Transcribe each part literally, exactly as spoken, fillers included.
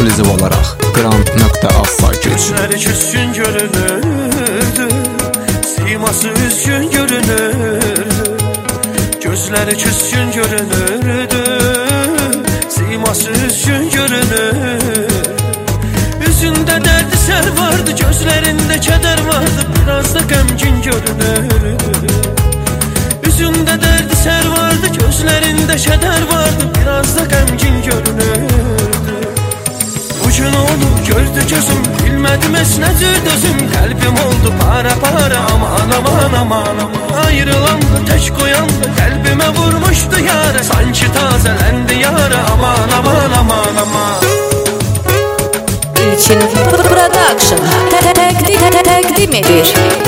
ekskluziv olaraq Qrant nöqtə az saytı. Gözləri küskün görünürdü, siması üzgün görünürdü. Gözləri küskün görünürdü, siması üzgün görünürdü. Üzündə dərdi sər vardı, gözlərində kədər vardı, biraz da qəmgin görünürdü. Üzündə dərdi sər vardı, gözlərində kədər vardı, biraz da qəmgin görünürdü. Bugün onu gördü gözüm, bilmədim es necə dözüm. Qəlbim oldu para para, aman aman aman aman. Ayrılanda tək qoyanda qəlbimə vurmuşdu yara, sanki tazələndi yara, aman aman aman aman. İlkin Production təqdim edir.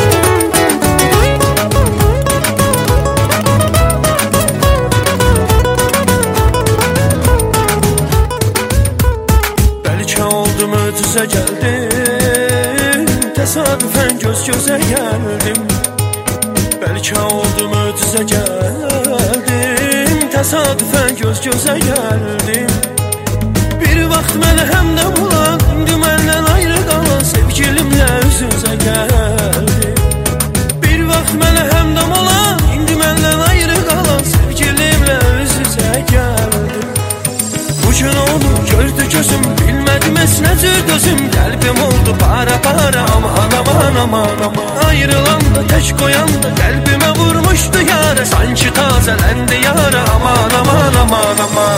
Bəlkə oldu möcüzə gəldim, təsadüfən göz gözə gəldim. Bəlkə oldu möcüzə gəldim, təsadüfən göz gözə gəldim. Bir vaxt mənə həmdə bulan, indi məndən ayrı qalan sevgilimlə üz-üzə gəldim. Bir vaxt mənə həmdə bulan, indi məndən ayrı qalan sevgilimlə üz-üzə gəldim. Bugün onu gördü gözüm, bilmədim es necə dözüm. Qəlbim oldu para para, aman aman aman aman. Ayrılanda tək qoyanda qəlbimə vurmuşdu yara, sanki tazələndi yara, aman aman aman aman.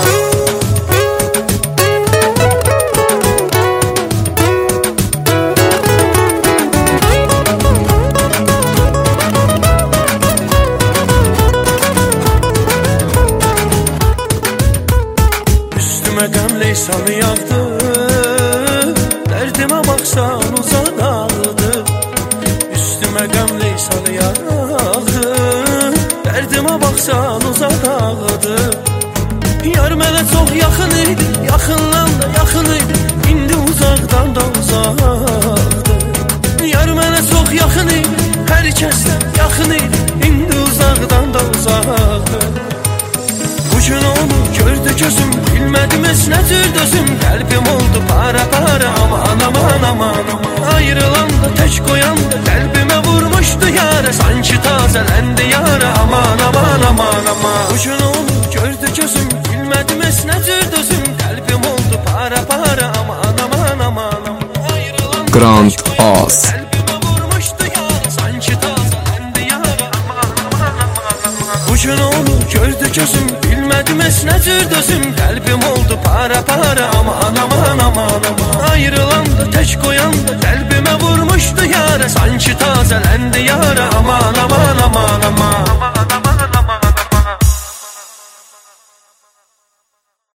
Qəm leysanı yağdı, dərdimə baxsan uzaq ağdı. Üstümə qəm leysanı yağdı, dərdimə baxsan uzaq ağdı. Yar mənə çox yaxın idi, yaxından da yaxın idi, indi uzaqdan da uzaqdı. Yar mənə çox yaxın idi, hər kəsdən yaxın idi, indi uzaqdan da uzaqdı. Bugün onu gördü gözüm, bilmədim es necə dözüm. Qəlbim oldu para para, aman aman aman aman. Ayrılanda tək qoyanda qəlbimə vurmuşdu yara, sanki tazələndi yara, aman aman aman aman. Bugün onu gördü gözüm, bilmədim es necə dözüm. Qəlbim oldu para para, aman aman aman aman. Ayrılanda Qrant az. Qəlbimə vurmuşdu yara, sanki tazələndi yara, aman aman aman aman. Bugün onu gördü gözüm, bilmədim es necə dözüm. Qəlbim oldu para para, aman aman aman aman. Ayrılanda tək qoyanda qəlbimə vurmuşdu yara, sanki tazələndi yara, aman aman aman.